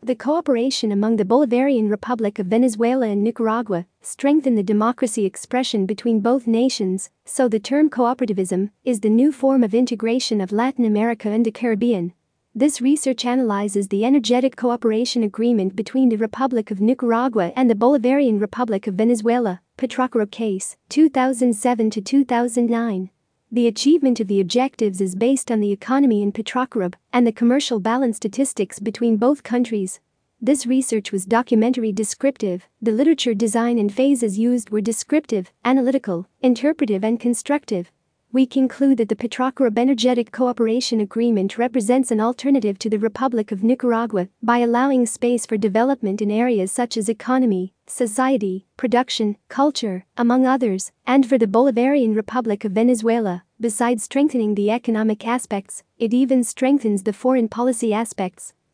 The cooperation among the Bolivarian Republic of Venezuela and Nicaragua strengthened the democracy expression between both nations, so the term cooperativism is the new form of integration of Latin America and the Caribbean. This research analyzes the energetic cooperation agreement between the Republic of Nicaragua and the Bolivarian Republic of Venezuela, Petrocaribe Case, 2007 to 2009. The achievement of the objectives is based on the economy in Petrocaribe and the commercial balance statistics between both countries. This research was documentary descriptive. The literature design and phases used were descriptive, analytical, interpretive, and constructive. We conclude that the Petrocaribe Energetic Cooperation Agreement represents an alternative to the Republic of Nicaragua by allowing space for development in areas such as economy, society, production, culture, among others, and for the Bolivarian Republic of Venezuela, besides strengthening the economic aspects, it even strengthens the foreign policy aspects.